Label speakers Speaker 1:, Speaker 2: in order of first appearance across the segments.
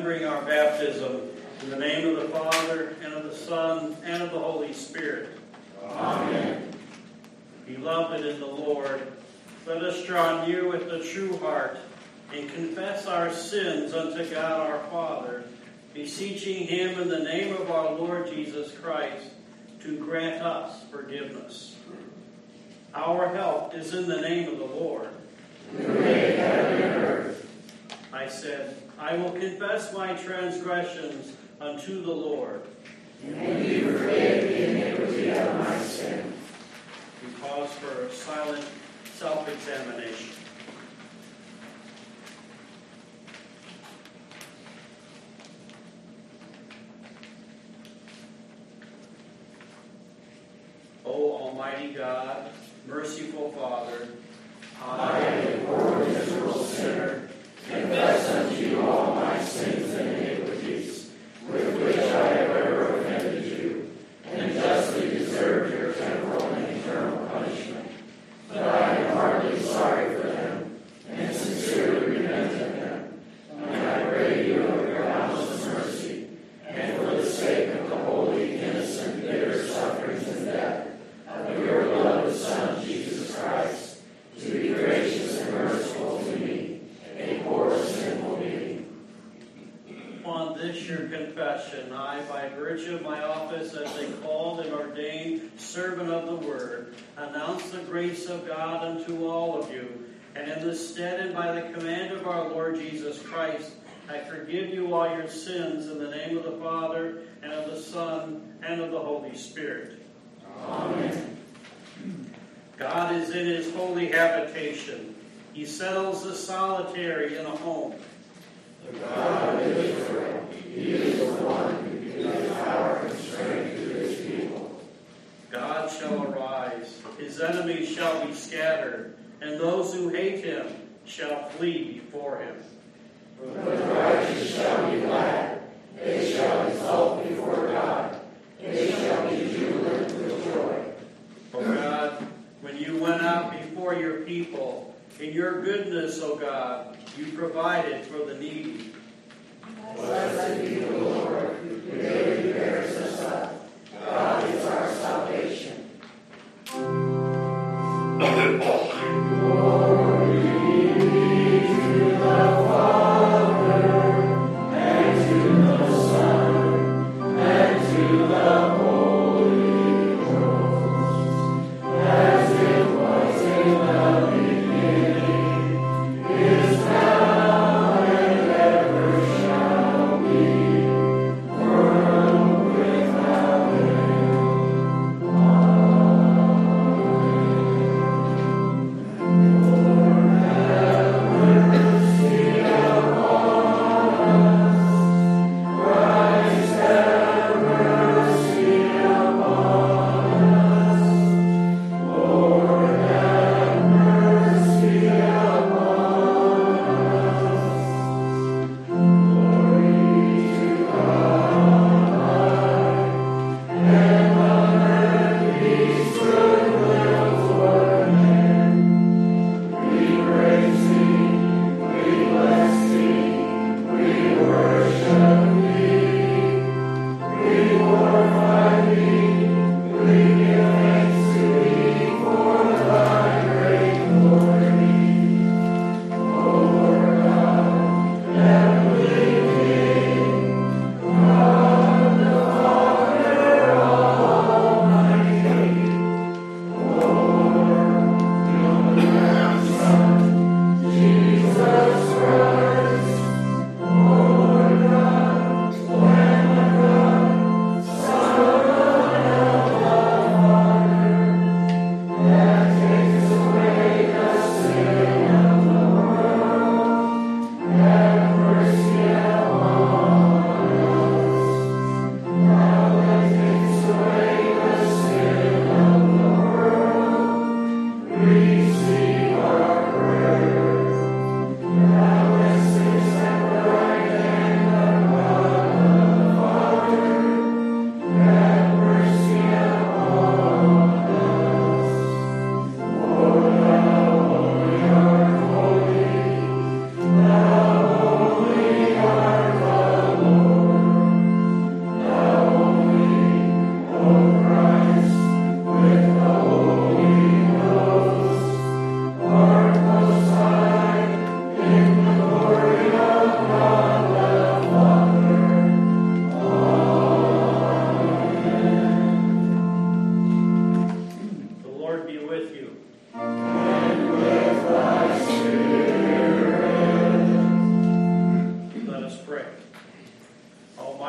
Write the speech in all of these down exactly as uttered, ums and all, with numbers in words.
Speaker 1: remembering our baptism, in the name of the Father, and of the Son, and of the Holy Spirit.
Speaker 2: Amen.
Speaker 1: Beloved in the Lord, let us draw near with a true heart and confess our sins unto God our Father, beseeching him in the name of our Lord Jesus Christ to grant us forgiveness. Our help is in the name of the Lord.
Speaker 2: Who made heaven and earth.
Speaker 1: I said, I will confess my transgressions unto the Lord.
Speaker 2: And you forgave the iniquity of my sin.
Speaker 1: We pause for a silent self-examination. O Almighty God, merciful Father,
Speaker 2: I, a poor miserable sinner, confess unto you all my sins and iniquities, with which I have ever offended you, and justly deserve your temporal and eternal punishment. But I am heartily sorry for them, and sincerely repent of them. And I pray you of your boundless mercy, and for the sake of the holy, innocent, bitter sufferings and death of your beloved Son, Jesus Christ, to be gracious and merciful to me, a poor sinful being.
Speaker 1: Upon this your confession, I, by virtue of my office as a called and ordained servant of the Word, announce the grace of God unto all of you, and in the stead and by the command of our Lord Jesus Christ, I forgive you all your sins in the name of the Father, and of the Son, and of the Holy Spirit.
Speaker 2: Amen.
Speaker 1: God is in his holy habitation. He settles the solitary in a home.
Speaker 2: The God of Israel, he is the one who gives power and strength to his people.
Speaker 1: God shall arise, his enemies shall be scattered, and those who hate him shall flee before him.
Speaker 2: The righteous shall be glad, they shall exult before God, they shall be jubilant with joy.
Speaker 1: O God, when you went out before your people, in your goodness, O God, you provided for the needy.
Speaker 2: Blessed be the Lord, who daily bears us up. God is our salvation. Glory be to the Father, and to the Son, and to the Holy Ghost, as it was in the beginning, is now,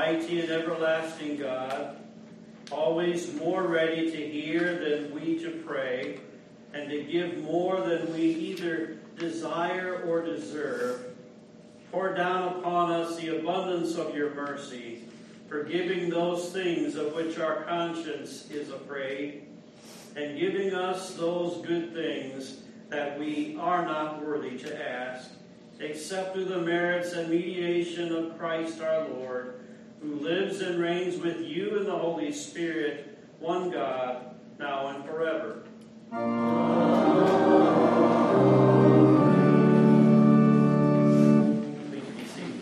Speaker 1: Almighty and everlasting God, always more ready to hear than we to pray, and to give more than we either desire or deserve, pour down upon us the abundance of your mercy, forgiving those things of which our conscience is afraid, and giving us those good things that we are not worthy to ask, except through the merits and mediation of Christ our Lord, who lives and reigns with you in the Holy Spirit, one God, now and forever. Please be seated.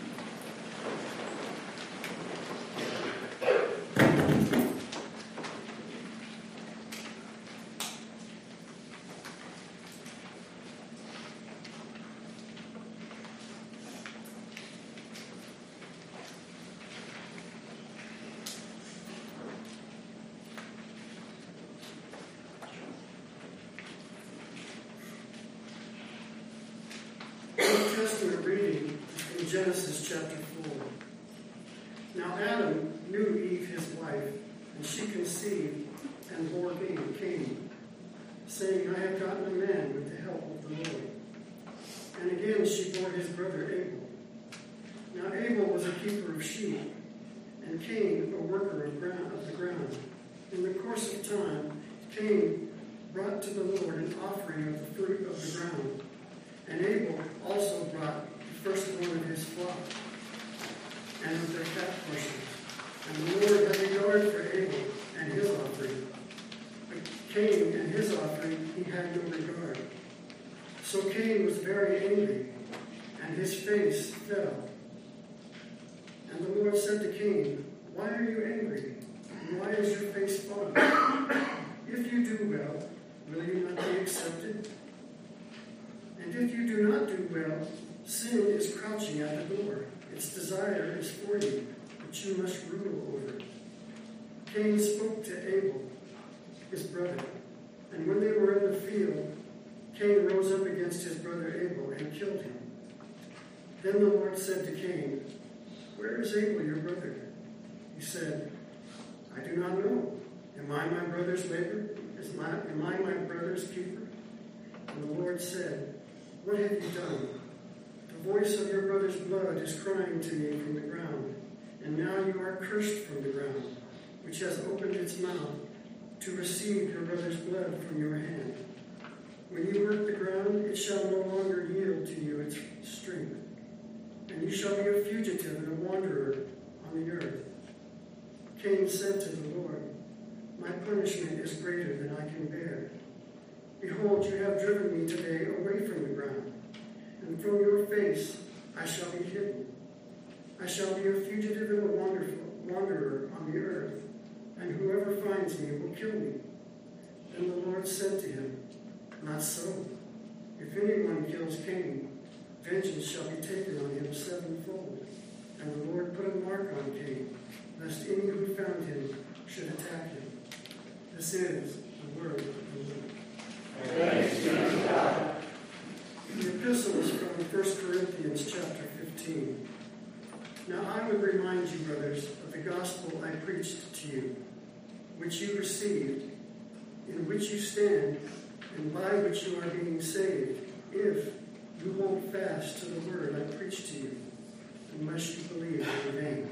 Speaker 3: Testament reading in Genesis chapter four. Now Adam knew Eve his wife, and she conceived and bore Cain, saying, I have gotten a man with the help of the Lord. And again she bore his brother Abel. Now Abel was a keeper of sheep, and Cain a worker of, ground, of the ground. In the course of time, Cain brought to the Lord an offering of the fruit of the ground. And Abel also brought the firstborn of his flock and of their fat portions. And the Lord had regard for Abel and his offering. But Cain and his offering he had no regard. So Cain was very angry, and his face fell. And the Lord said to Cain, Why are you angry? And why is your face fallen? If you do well, will you not be accepted? And if you do not do well, sin is crouching at the door. Its desire is for you, but you must rule over it. Cain spoke to Abel, his brother, and when they were in the field, Cain rose up against his brother Abel and killed him. Then the Lord said to Cain, Where is Abel, your brother? He said, I do not know. Am I my brother's labor? Is my, am I my brother's keeper? And the Lord said, What have you done? The voice of your brother's blood is crying to me from the ground, and now you are cursed from the ground, which has opened its mouth to receive your brother's blood from your hand. When you work the ground, it shall no longer yield to you its strength, and you shall be a fugitive and a wanderer on the earth. Cain said to the Lord, My punishment is greater than I can bear. Behold, you have driven me today away from the ground, and from your face I shall be hidden. I shall be a fugitive and a wanderer on the earth, and whoever finds me will kill me. Then the Lord said to him, Not so. If anyone kills Cain, vengeance shall be taken on him sevenfold. And the Lord put a mark on Cain, lest any who found him should attack him. This is the word of the Lord.
Speaker 2: Thanks be to God.
Speaker 3: The epistle is from First Corinthians chapter fifteen. Now I would remind you, brothers, of the gospel I preached to you, which you received, in which you stand, and by which you are being saved, if you hold fast to the word I preached to you, unless you believe in vain.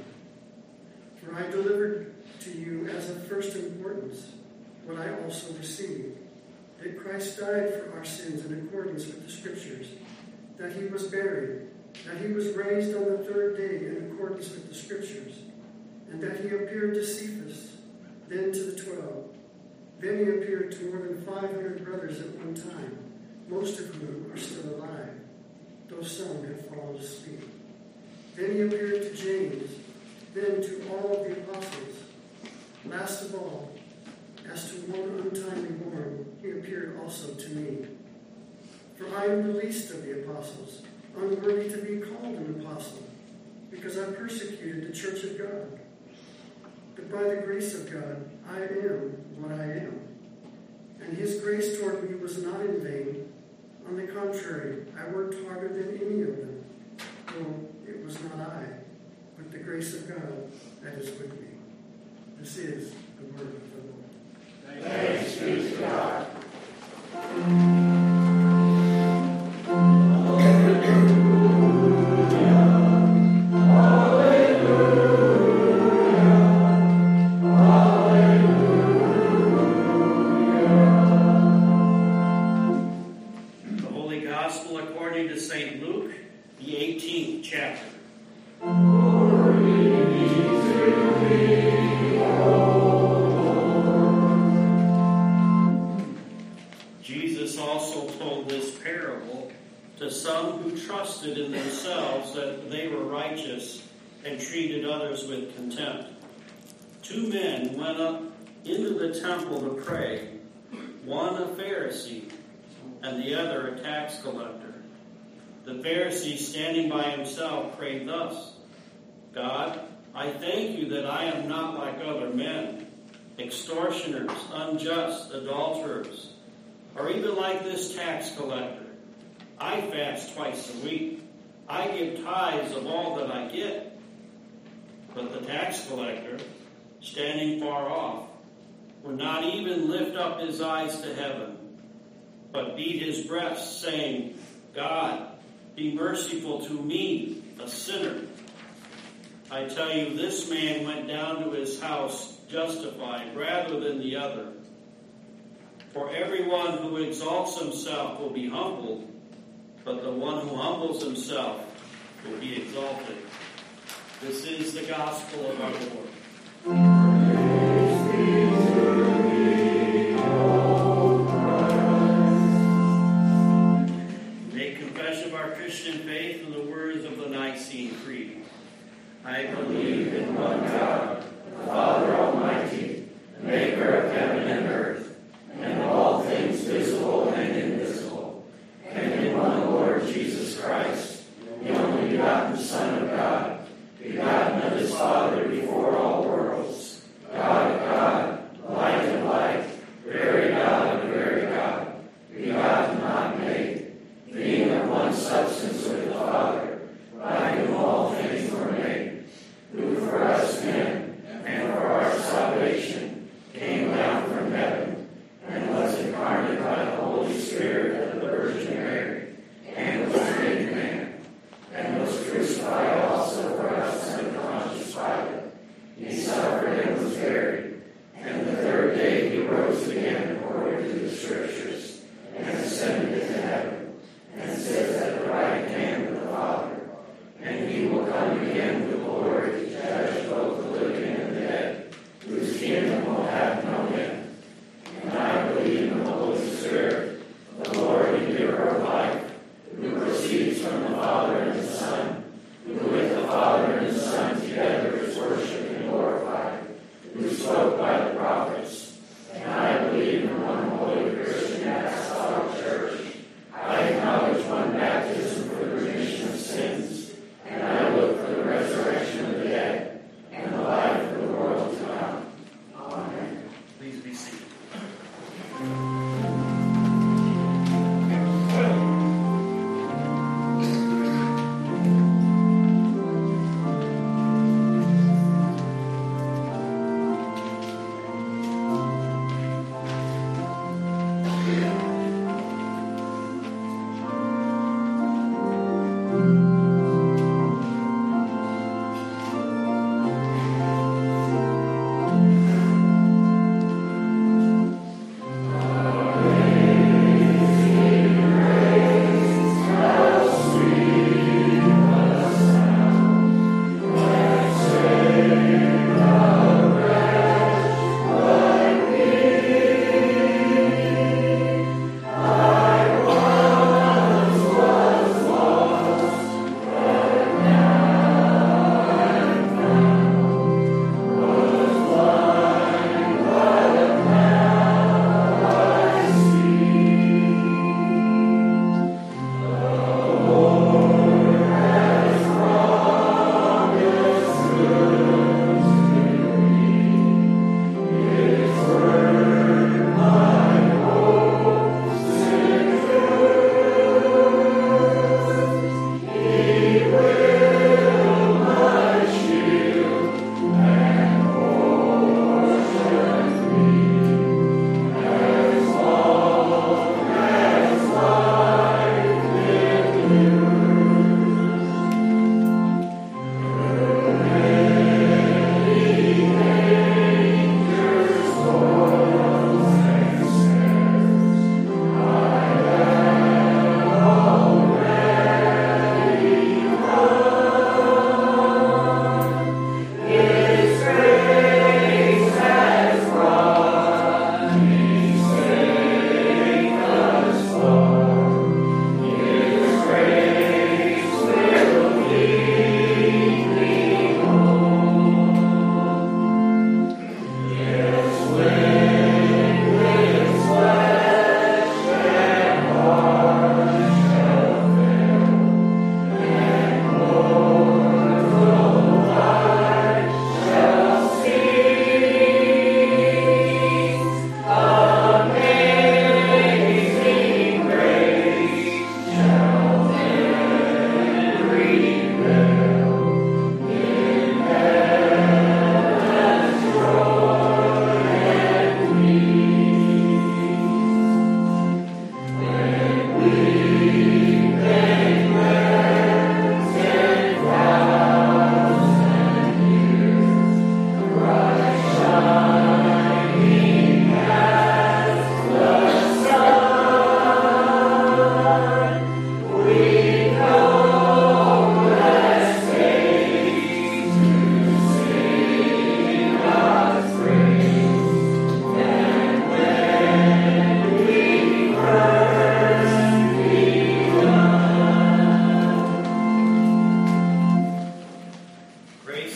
Speaker 3: For I delivered to you as of first importance what I also received, that Christ died for our sins in accordance with the Scriptures, that he was buried, that he was raised on the third day in accordance with the Scriptures, and that he appeared to Cephas, then to the twelve. Then he appeared to more than five hundred brothers at one time, most of whom are still alive, though some have fallen asleep. Then he appeared to James, then to all of the apostles. Last of all, as to one untimely born, he appeared also to me. For I am the least of the apostles, unworthy to be called an apostle, because I persecuted the church of God. But by the grace of God, I am what I am. And his grace toward me was not in vain. On the contrary, I worked harder than any of them, though it was not I, with the grace of God that is with me. This is the word of the Lord.
Speaker 2: Thanks be to God.
Speaker 1: The Holy Gospel according to Saint Luke, the eighteenth chapter. Jesus also told this parable to some who trusted in themselves that they were righteous and treated others with contempt. Two men went up into the temple to pray, one a Pharisee and the other a tax collector. The Pharisee, standing by himself, prayed thus: God, I thank you that I am not like other men, extortioners, unjust, adulterers, or even like this tax collector. I fast twice a week. I give tithes of all that I get. But the tax collector, standing far off, would not even lift up his eyes to heaven, but beat his breast, saying, God, be merciful to me, a sinner. I tell you, this man went down to his house justified rather than the other. For everyone who exalts himself will be humbled, but the one who humbles himself will be exalted. This is the gospel of our Lord. Make confession of our Christian faith in the words of the Nicene Creed. I believe in one God, the Father Almighty, maker of heaven and earth, and all things visible and invisible, and in one Lord Jesus Christ, the only begotten Son of God, begotten of his Father before all worlds, God of God, light of light, very God of very God, begotten not made, being of one substance with the Father, by whom all things were made, who for us men and for our salvation came down from heaven,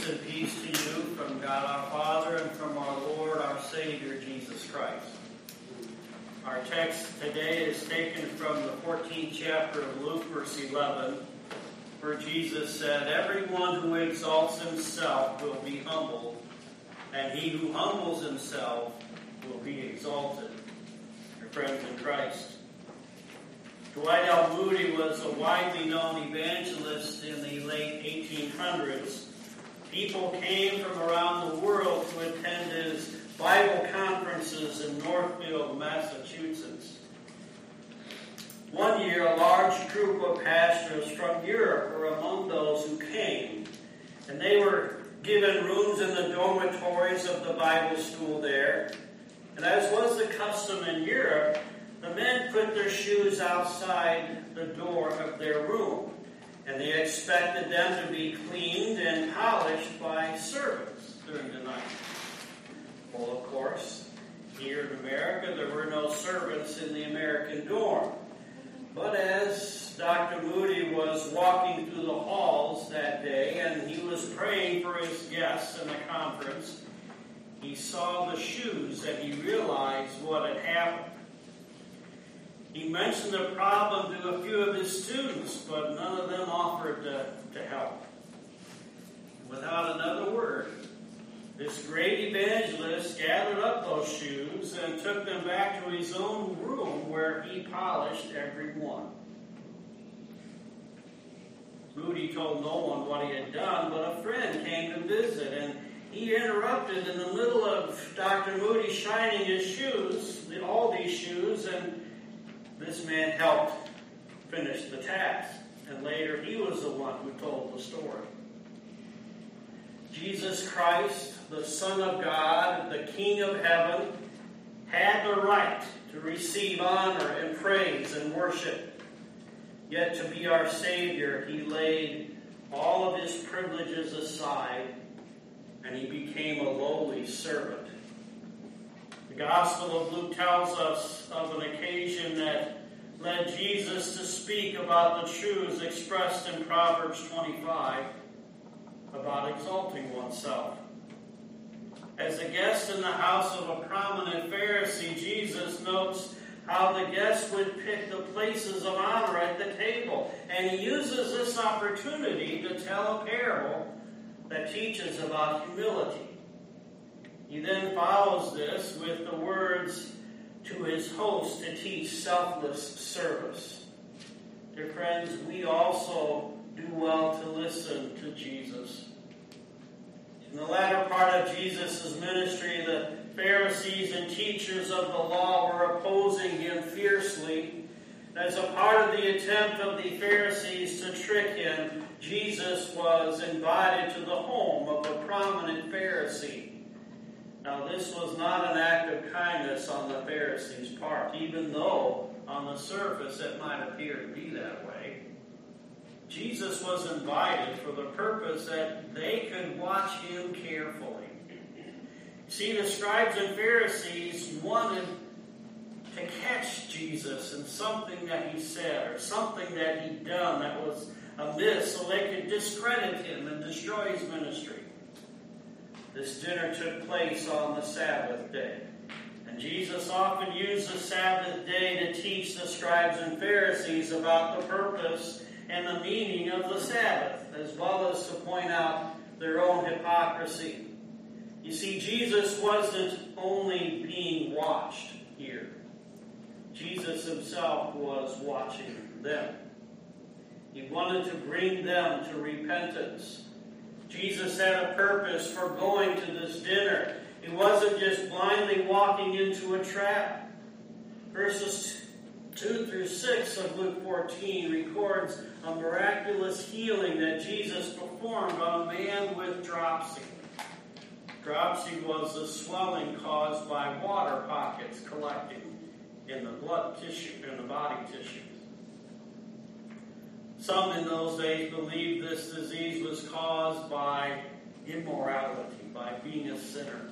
Speaker 1: and peace to you from God our Father and from our Lord, our Savior, Jesus Christ. Our text today is taken from the fourteenth chapter of Luke, verse eleven, where Jesus said, "Everyone who exalts himself will be humbled, and he who humbles himself will be exalted." Your friends in Christ. Dwight L. Moody was a widely known evangelist in the late eighteen hundreds. People came from around the world to attend his Bible conferences in Northfield, Massachusetts. One year, a large group of pastors from Europe were among those who came, and they were given rooms in the dormitories of the Bible school there. And as was the custom in Europe, the men put their shoes outside the door of their room, and they expected them to be cleaned and polished by servants during the night. Well, of course, here in America, there were no servants in the American dorm. But as Doctor Moody was walking through the halls that day, and he was praying for his guests in the conference, he saw the shoes and he realized what had happened. He mentioned the problem to a few of his students, but none of them offered to, to help. Without another word, this great evangelist gathered up those shoes and took them back to his own room where he polished every one. Moody told no one what he had done, but a friend came to visit, and he interrupted in the middle of Doctor Moody shining his shoes, all these shoes, and this man helped finish the task. And later he was the one who told the story. Jesus Christ, the Son of God, the King of heaven, had the right to receive honor and praise and worship. Yet to be our Savior, he laid all of his privileges aside, and he became a lowly servant. The Gospel of Luke tells us of an occasion that led Jesus to speak about the truths expressed in Proverbs twenty-five about exalting oneself. As a guest in the house of a prominent Pharisee, Jesus notes how the guests would pick the places of honor at the table. And he uses this opportunity to tell a parable that teaches about humility. He then follows this with the words to his host to teach selfless service. Dear friends, we also do well to listen to Jesus. In the latter part of Jesus' ministry, the Pharisees and teachers of the law were opposing him fiercely. As a part of the attempt of the Pharisees to trick him, Jesus was invited to the home of a prominent Pharisee. Now, this was not an act of kindness on the Pharisees' part, even though on the surface it might appear to be that way. Jesus was invited for the purpose that they could watch him carefully. See, the scribes and Pharisees wanted to catch Jesus in something that he said or something that he'd done that was amiss so they could discredit him and destroy his ministry. This dinner took place on the Sabbath day. And Jesus often used the Sabbath day to teach the scribes and Pharisees about the purpose and the meaning of the Sabbath, as well as to point out their own hypocrisy. You see, Jesus wasn't only being watched here. Jesus himself was watching them. He wanted to bring them to repentance. Jesus had a purpose for going to this dinner. He wasn't just blindly walking into a trap. Verses two through six of Luke fourteen records a miraculous healing that Jesus performed on a man with dropsy. Dropsy was a swelling caused by water pockets collecting in the blood tissue, in the body tissues. Some in those days believed this disease was caused by immorality, by being a sinner.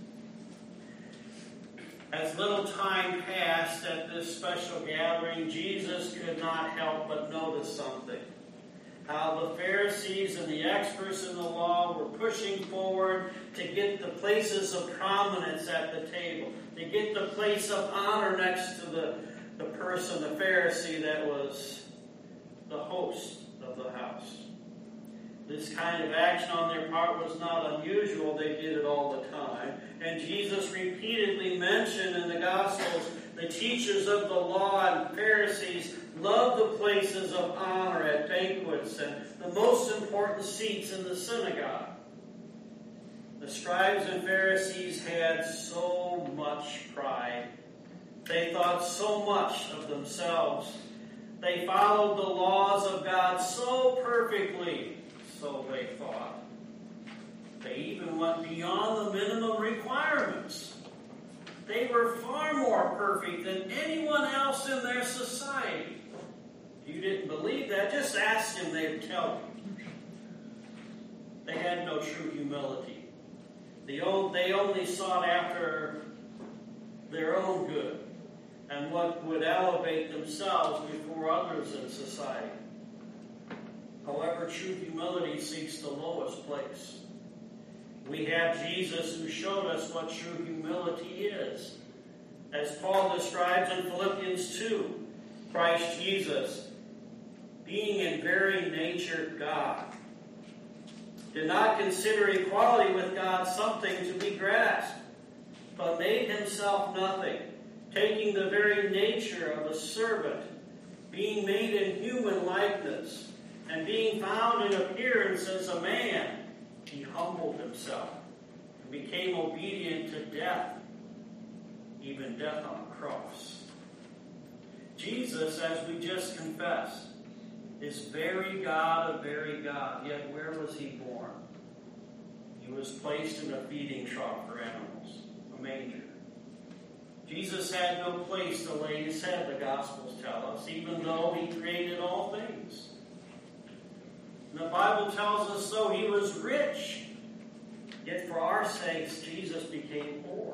Speaker 1: As little time passed at this special gathering, Jesus could not help but notice something. how the Pharisees and the experts in the law were pushing forward to get the places of prominence at the table, to get the place of honor next to the, the person, the Pharisee that was the host of the house. This kind of action on their part was not unusual. They did it all the time. And Jesus repeatedly mentioned in the Gospels, the teachers of the law and Pharisees loved the places of honor at banquets and the most important seats in the synagogue. The scribes and Pharisees had so much pride. They thought so much of themselves. They followed the laws of God so perfectly, so they thought. They even went beyond the minimum requirements. They were far more perfect than anyone else in their society. If you didn't believe that, just ask them, they would tell you. They had no true humility. They only sought after their own good and what would elevate themselves before others in society. However, true humility seeks the lowest place. We have Jesus who showed us what true humility is. As Paul describes in Philippians two, Christ Jesus, being in very nature God, did not consider equality with God something to be grasped, but made himself nothing, taking the very nature of a servant, being made in human likeness, and being found in appearance as a man, he humbled himself and became obedient to death, even death on a cross. Jesus, as we just confessed, is very God of very God. Yet where was he born? He was placed in a feeding trough for animals, a manger. Jesus had no place to lay his head, the Gospels tell us, even though he created all things. And the Bible tells us, though he was rich, yet for our sakes Jesus became poor.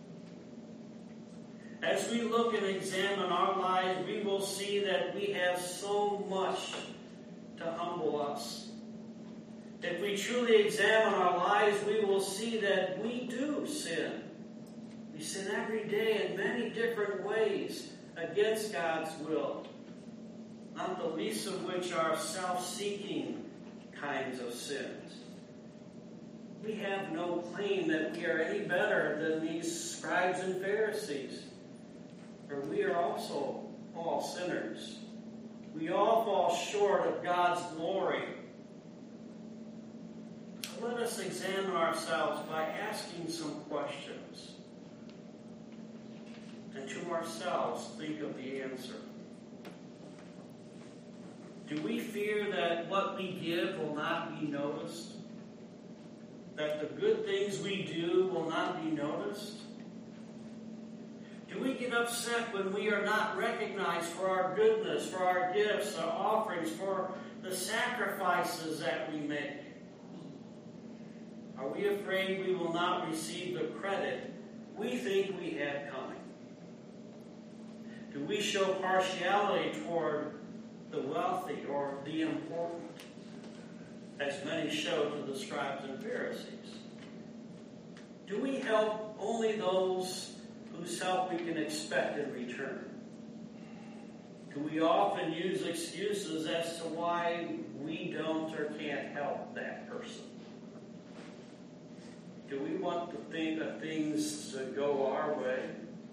Speaker 1: As we look and examine our lives, we will see that we have so much to humble us. If we truly examine our lives, we will see that we do sin. We sin every day in many different ways against God's will, not the least of which are self-seeking kinds of sins. We have no claim that we are any better than these scribes and Pharisees, for we are also all sinners. We all fall short of God's glory. Let us examine ourselves by asking some questions, and to ourselves think of the answer. Do we fear that what we give will not be noticed? That the good things we do will not be noticed? Do we get upset when we are not recognized for our goodness, for our gifts, our offerings, for the sacrifices that we make? Are we afraid we will not receive the credit we think we had coming? Do we show partiality toward the wealthy or the important, as many show to the scribes and Pharisees? Do we help only those whose help we can expect in return? Do we often use excuses as to why we don't or can't help that person? Do we want to think of things to go our way?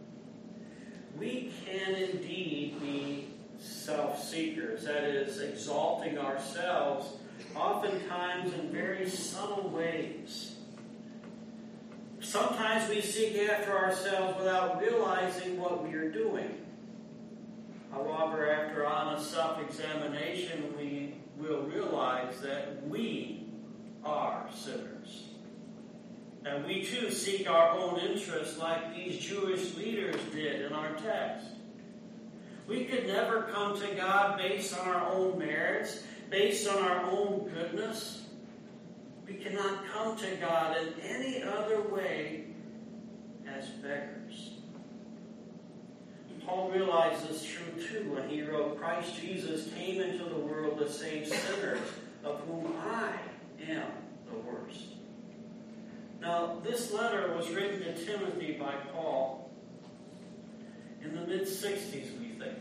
Speaker 1: We can indeed be self-seekers, that is, exalting ourselves, oftentimes in very subtle ways. Sometimes we seek after ourselves without realizing what we are doing. However, after honest self-examination, we will realize that we are sinners. And we too seek our own interests like these Jewish leaders did in our text. We could never come to God based on our own merits, based on our own goodness. We cannot come to God in any other way as beggars. Paul realized this true too when he wrote, Christ Jesus came into the world to save sinners, of whom I am the worst. Now, this letter was written to Timothy by Paul in the mid-sixties, we think.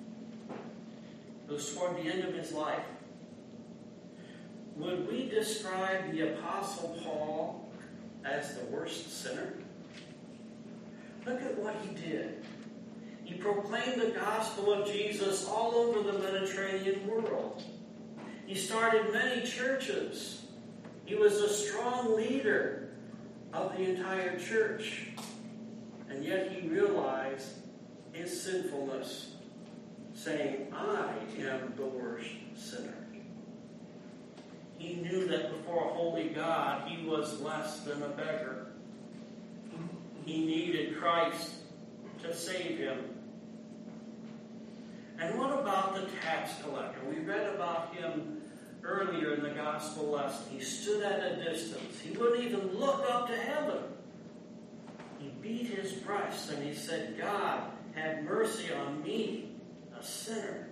Speaker 1: It was toward the end of his life. Would we describe the Apostle Paul as the worst sinner? Look at what he did. He proclaimed the gospel of Jesus all over the Mediterranean world. He started many churches. He was a strong leader of the entire church. And yet he realized his sinfulness, saying, I am the worst sinner. He knew that before a holy God, he was less than a beggar. He needed Christ to save him. And what about the tax collector? We read about him earlier in the gospel lesson. He stood at a distance. He wouldn't even look up to heaven. He beat his breast and he said, God, have mercy on me, a sinner.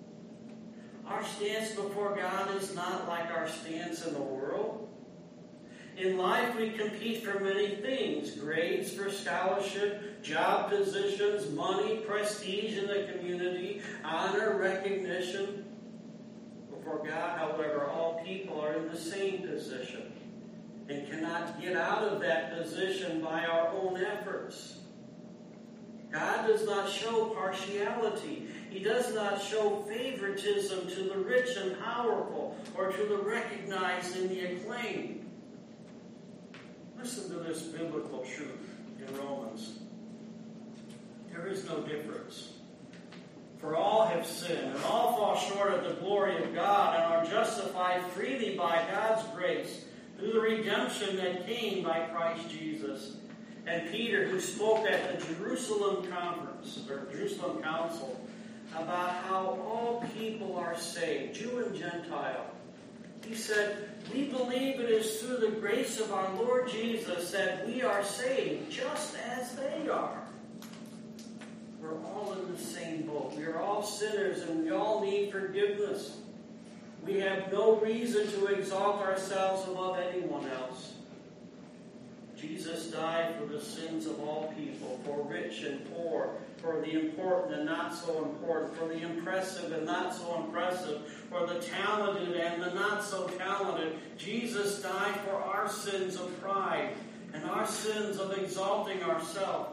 Speaker 1: Our stance before God is not like our stance in the world. In life, we compete for many things: grades for scholarship, job positions, money, prestige in the community, honor, recognition. Before God, however, all people are in the same position and cannot get out of that position by our own efforts. God does not show partiality. He does not show favoritism to the rich and powerful or to the recognized and the acclaimed. Listen to this biblical truth in Romans. There is no difference. For all have sinned, and all fall short of the glory of God, and are justified freely by God's grace through the redemption that came by Christ Jesus. And Peter, who spoke at the Jerusalem conference, or Jerusalem council, about how all people are saved, Jew and Gentile, he said, we believe it is through the grace of our Lord Jesus that we are saved, just as they are. We're all in the same boat. We are all sinners, and we all need forgiveness. We have no reason to exalt ourselves above anyone else. Jesus died for the sins of all people, for rich and poor, for the important and not so important, for the impressive and not so impressive, for the talented and the not so talented. Jesus died for our sins of pride and our sins of exalting ourselves.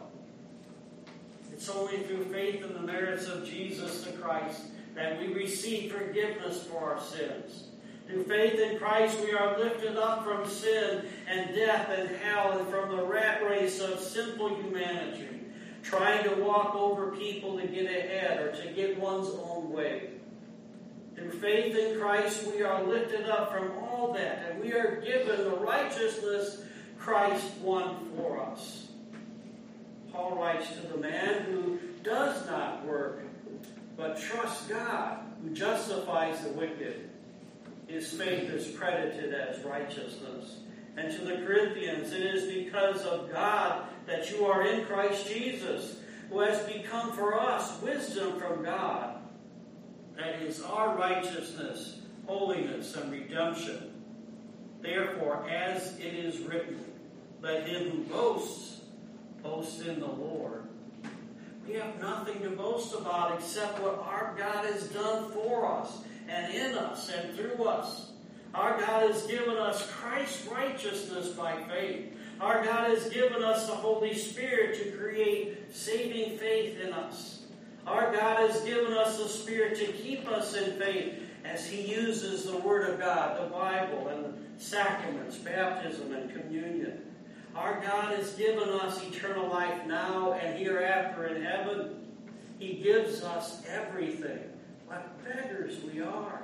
Speaker 1: It's only through faith in the merits of Jesus the Christ that we receive forgiveness for our sins. Through faith in Christ, we are lifted up from sin and death and hell and from the rat race of simple humanity, trying to walk over people to get ahead or to get one's own way. Through faith in Christ, we are lifted up from all that, and we are given the righteousness Christ won for us. Paul writes to the man who does not work, but trusts God, who justifies the wicked. His faith is credited as righteousness. And to the Corinthians, it is because of God that you are in Christ Jesus, who has become for us wisdom from God. That is our righteousness, holiness, and redemption. Therefore, as it is written, let him who boasts, boast in the Lord. We have nothing to boast about except what our God has done for us, and in us, and through us. Our God has given us Christ's righteousness by faith. Our God has given us the Holy Spirit to create saving faith in us. Our God has given us the Spirit to keep us in faith as He uses the Word of God, the Bible, and the sacraments, baptism, and communion. Our God has given us eternal life now and hereafter in heaven. He gives us everything. What beggars we are.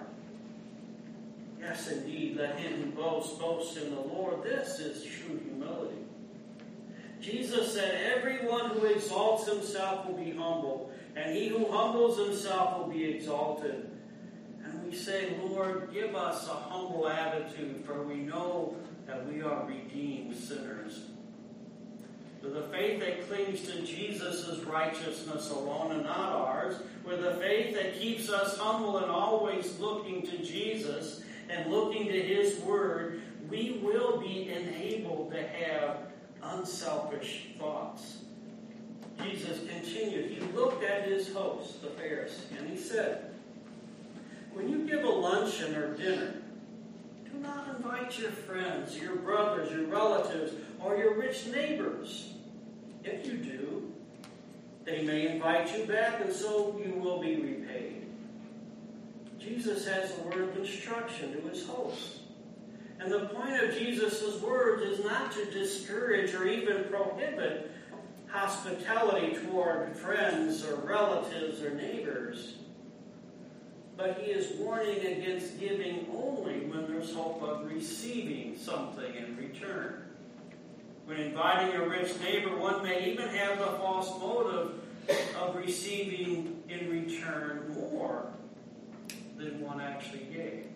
Speaker 1: Yes, indeed, let him who boasts, boast in the Lord. This is true humility. Jesus said, everyone who exalts himself will be humble, and he who humbles himself will be exalted. And we say, Lord, give us a humble attitude, for we know that we are redeemed sinners. with a faith that clings to Jesus' righteousness alone and not ours, with a faith that keeps us humble and always looking to Jesus and looking to His Word, we will be enabled to have unselfish thoughts. Jesus continued. He looked at His host, the Pharisees, and He said, when you give a luncheon or dinner, do not invite your friends, your brothers, your relatives, or your rich neighbors. If you do, they may invite you back, and so you will be repaid. Jesus has a word of instruction to His hosts. And the point of Jesus' words is not to discourage or even prohibit hospitality toward friends or relatives or neighbors. But He is warning against giving only when there's hope of receiving something in return. When inviting a rich neighbor, one may even have the false motive of receiving in return more than one actually gave.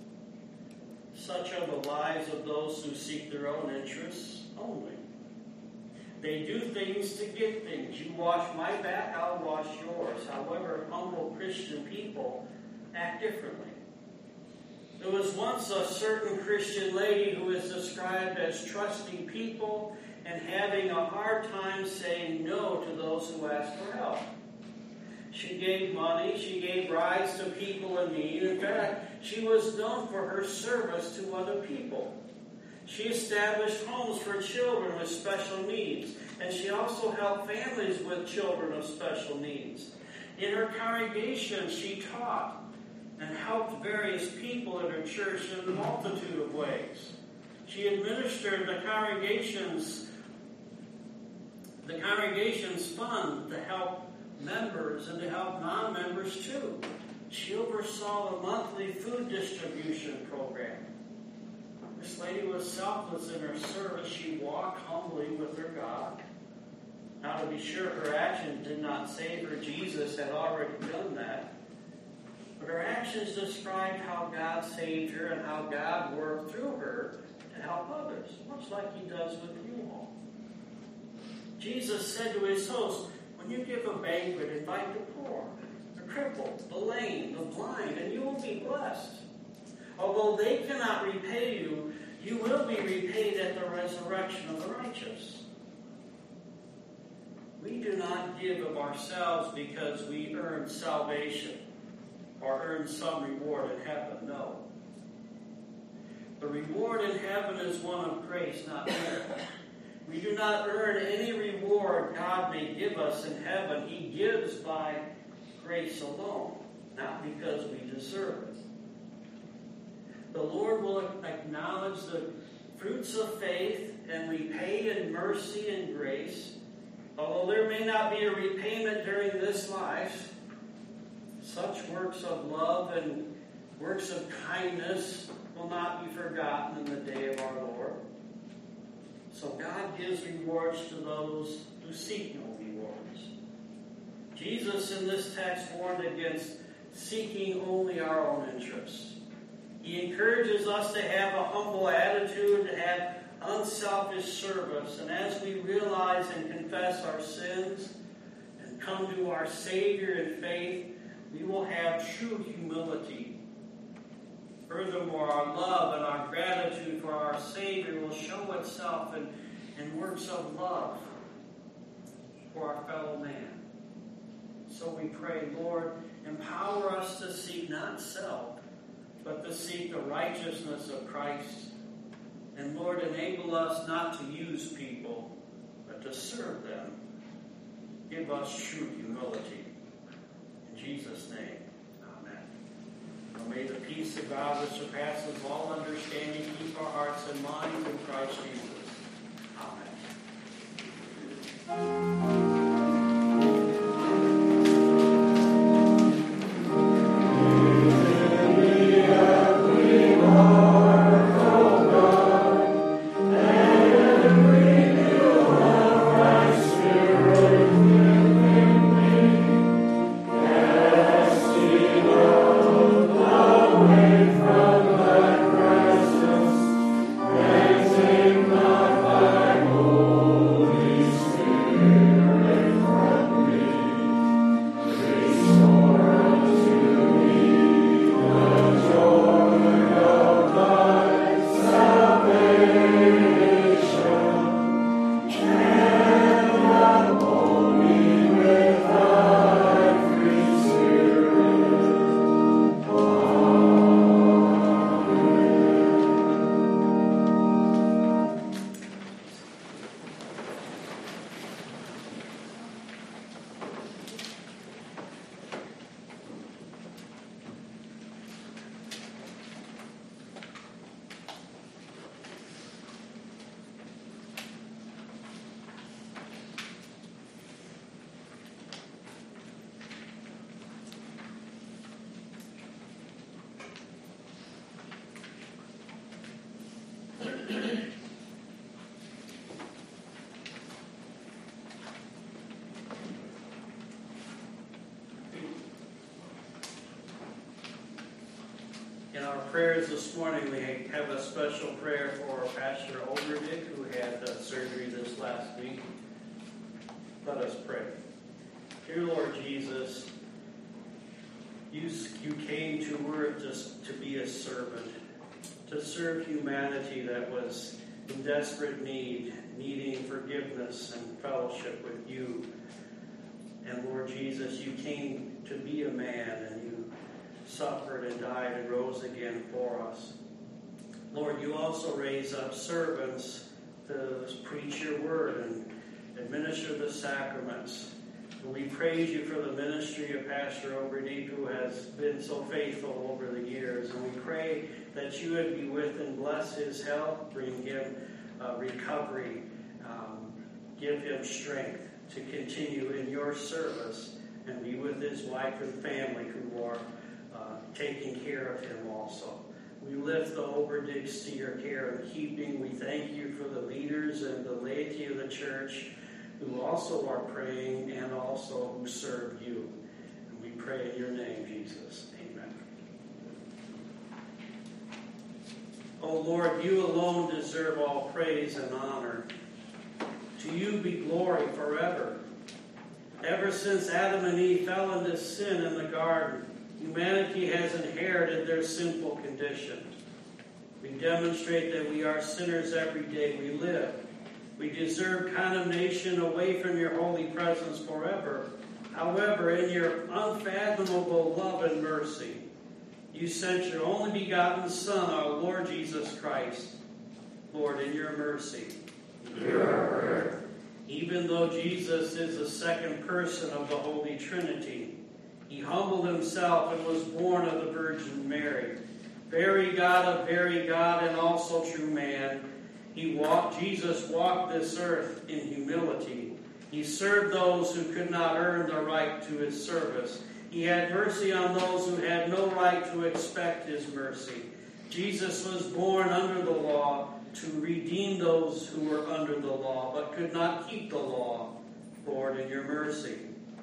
Speaker 1: Such are the lives of those who seek their own interests only. They do things to get things. You wash my back, I'll wash yours. However, humble Christian people act differently. There was once a certain Christian lady who is described as trusting people and having a hard time saying no to those who ask for help. She gave money, she gave rides to people in need. In fact, she was known for her service to other people. She established homes for children with special needs, and she also helped families with children of special needs. In her congregation, she taught and helped various people in her church in a multitude of ways. She administered the congregation's the congregation's fund to help members and to help non-members too. She oversaw a monthly food distribution program. This lady was selfless in her service. She walked humbly with her God. Now, to be sure, her actions did not save her. Jesus had already done that. But her actions described how God saved her and how God worked through her to help others, much like He does with you all. Jesus said to His host, when you give a banquet, invite the poor, the crippled, the lame, the blind, and you will be blessed. Although they cannot repay you, you will be repaid at the resurrection of the righteous. We do not give of ourselves because we earn salvation or earn some reward in heaven. No. The reward in heaven is one of grace, not merit. We do not earn any reward God may give us in heaven. He gives by grace alone, not because we deserve it. The Lord will acknowledge the fruits of faith and repay in mercy and grace. Although there may not be a repayment during this life, such works of love and works of kindness will not be forgotten in the day of our Lord. So God gives rewards to those who seek no rewards. Jesus in this text warned against seeking only our own interests. He encourages us to have a humble attitude, to have unselfish service. And as we realize and confess our sins and come to our Savior in faith, we will have true humility. Furthermore, our love and our gratitude for our Savior will show itself in, in works of love for our fellow man. So we pray, Lord, empower us to seek not self, but to seek the righteousness of Christ. And Lord, enable us not to use people, but to serve them. Give us true humility. In Jesus' name, amen. Well, may the peace of God which surpasses all understanding keep our hearts and minds in Christ Jesus. Amen.
Speaker 2: From thy presence, cleansing my
Speaker 1: prayers this morning, we have a special prayer for Pastor Overdick, who had uh, surgery this last week. Let us pray. Dear Lord Jesus, you, you came to earth just to be a servant, to serve humanity that was in desperate need, needing forgiveness and fellowship with you. And Lord Jesus, you came to be a man, and you suffered and died and rose again for us. Lord, you also raise up servants to preach your word and administer the sacraments. And we praise you for the ministry of Pastor Overdeep, who has been so faithful over the years. And we pray that you would be with and bless his health, bring him uh, recovery, um, give him strength to continue in your service, and be with his wife and family who are uh, taking care of him also. We lift the Overdicks to your care and keeping. We thank you for the leaders and the laity of the church who also are praying and also who serve you. And we pray in your name, Jesus. Amen. O Lord, you alone deserve all praise and honor. To you be glory forever. Ever since Adam and Eve fell into sin in the garden, humanity has inherited their sinful condition. We demonstrate that we are sinners every day we live. We deserve condemnation away from your holy presence forever. However, in your unfathomable love and mercy, you sent your only begotten Son, our Lord Jesus Christ. Lord, in your mercy, hear our prayer. Even though Jesus is the second person of the Holy Trinity, he humbled himself and was born of the Virgin Mary. Very God of very God and also true man, he walked, Jesus walked this earth in humility. He served those who could not earn the right to his service. He had mercy on those who had no right to expect his mercy. Jesus was born under the law to redeem those who were under the law, but could not keep the law. Lord, in your mercy.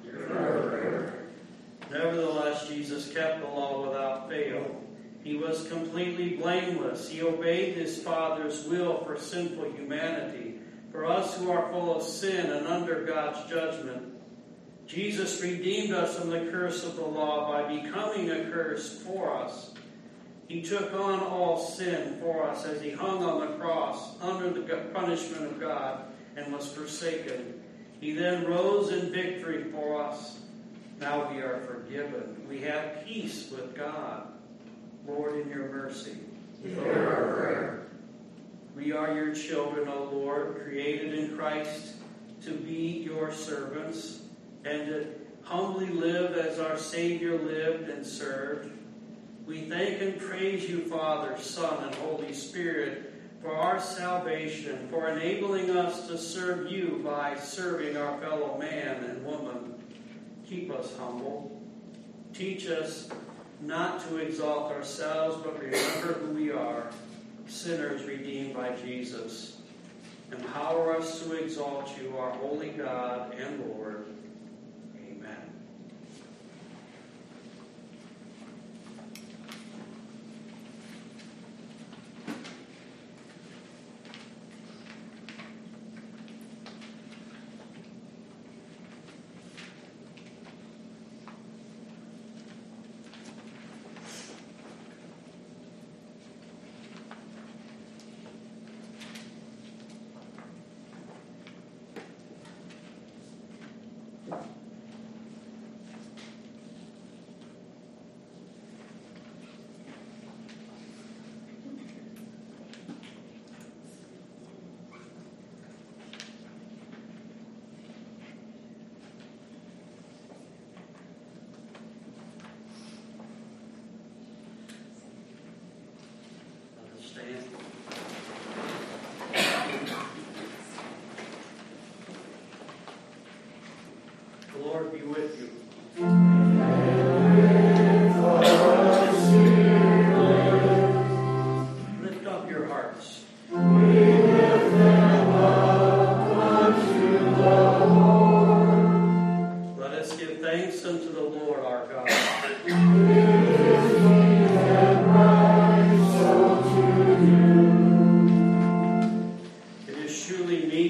Speaker 1: Nevertheless, Jesus kept the law without fail. He was completely blameless. He obeyed his Father's will for sinful humanity, for us who are full of sin and under God's judgment. Jesus redeemed us from the curse of the law by becoming a curse for us. He took on all sin for us as he hung on the cross under the punishment of God and was forsaken. He then rose in victory for us. Now we are forgiven. We have peace with God. Lord, in your mercy, hear our prayer. We are your children, O Lord, created in Christ to be your servants and to humbly live as our Savior lived and served. We thank and praise you, Father, Son, and Holy Spirit, for our salvation, for enabling us to serve you by serving our fellow man and woman. Keep us humble. Teach us not to exalt ourselves, but remember who we are, sinners redeemed by Jesus. Empower us to exalt you, our holy God and Lord. Amen.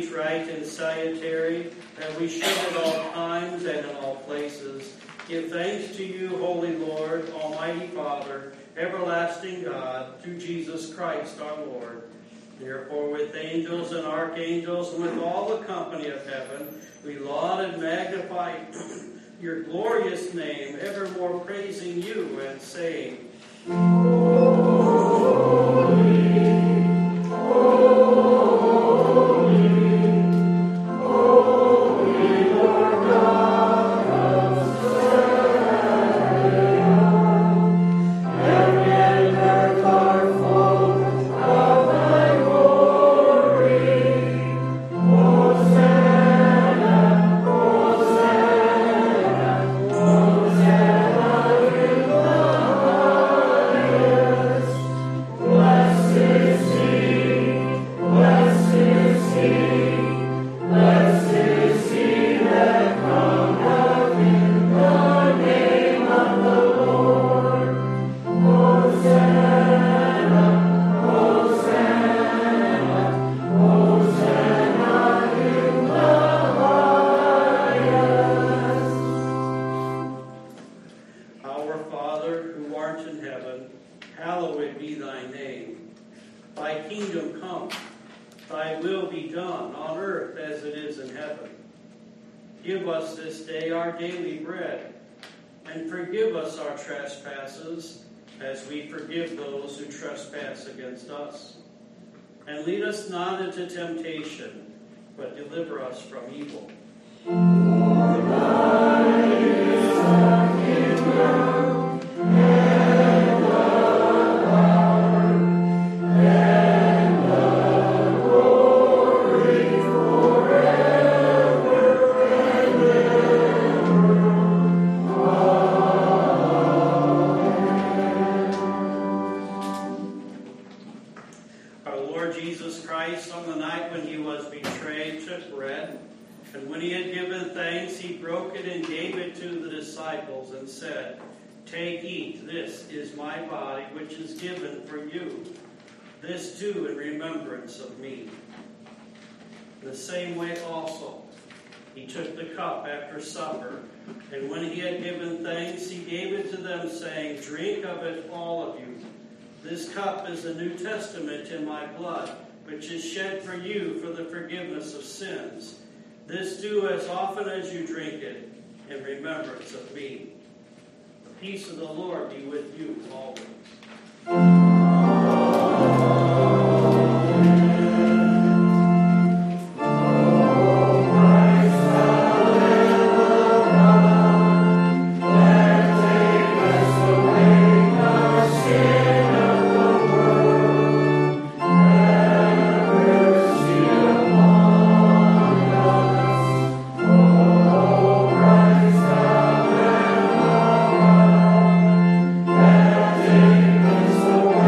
Speaker 1: is right and salutary, that we should at all times and in all places give thanks to you, Holy Lord, Almighty Father, everlasting God, through Jesus Christ our Lord. Therefore, with angels and archangels and with all the company of heaven, we laud and magnify your glorious name, evermore praising you and saying, Give us this day our daily bread, and forgive us our trespasses, as we forgive those who trespass against us. And lead us not into temptation, but deliver us from evil. For thine is the kingdom, and the power, and the glory forever. On the night when he was betrayed, took bread, and when he had given thanks, he broke it and gave it to the disciples and said, "Take, eat, this is my body, which is given for you. This do in remembrance of me." In the same way also, he took the cup after supper, and when he had given thanks, he gave it to them, saying, "Drink of it, all of you. This cup is the New Testament in my blood, which is shed for you for the forgiveness of sins. This do as often as you drink it in remembrance of me." The peace of the Lord be with you always.
Speaker 2: So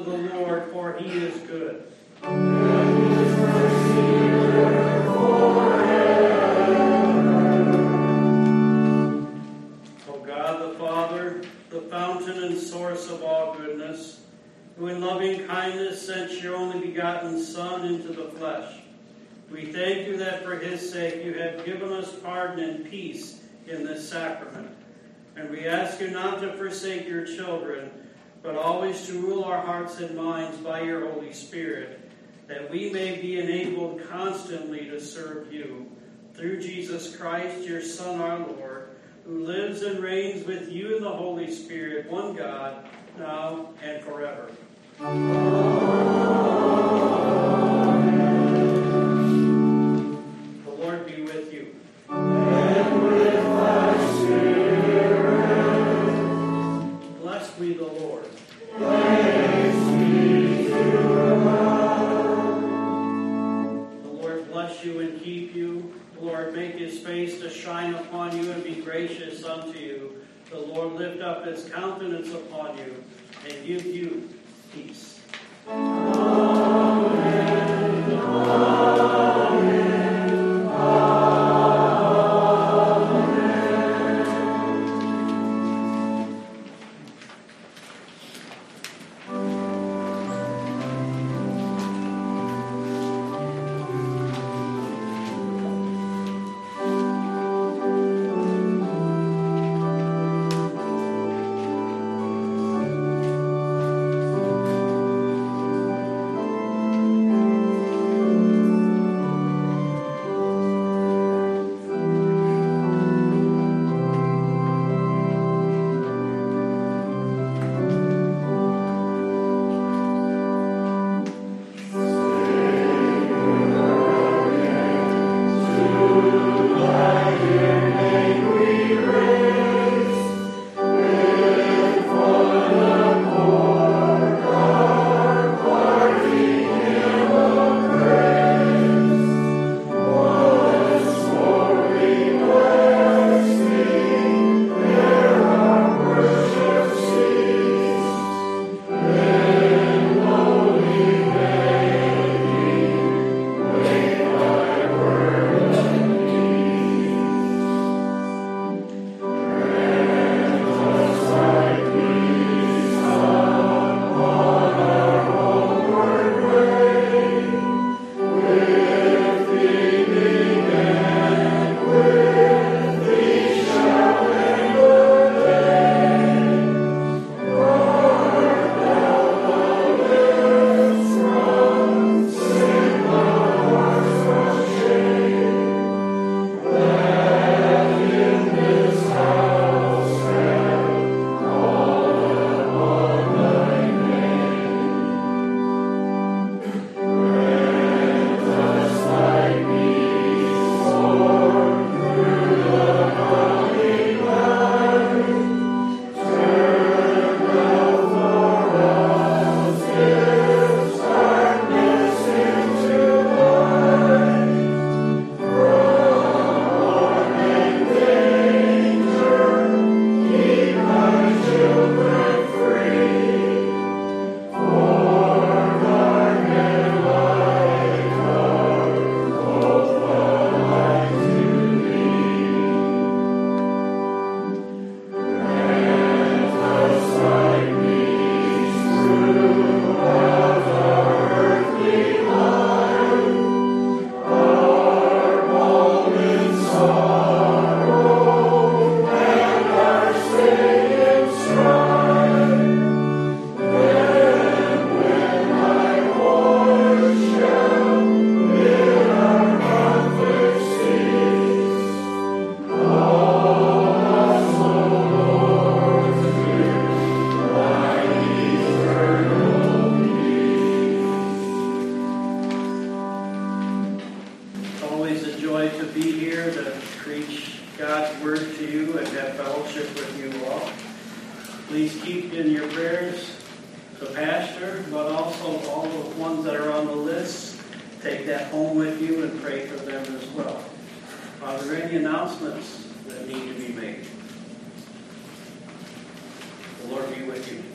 Speaker 1: unto the Lord, for he is good. O God the Father, the fountain and source of all goodness, who in loving kindness sent your only begotten Son into the flesh, we thank you that for his sake you have given us pardon and peace in this sacrament. And we ask you not to forsake your children, but always to rule our hearts and minds by your Holy Spirit, that we may be enabled constantly to serve you. Through Jesus Christ, your Son, our Lord, who lives and reigns with you in the Holy Spirit, one God, now and forever. The Lord be with you.
Speaker 2: And with thy spirit.
Speaker 1: Blessed be the Lord.
Speaker 2: Thanks be to God.
Speaker 1: The Lord bless you and keep you. The Lord make his face to shine upon you and be gracious unto you. The Lord lift up his countenance upon you and give you peace.
Speaker 2: Amen. Amen.
Speaker 1: Please keep in your prayers the pastor, but also all the ones that are on the list. Take that home with you and pray for them as well. Are there any announcements that need to be made? The Lord be with you.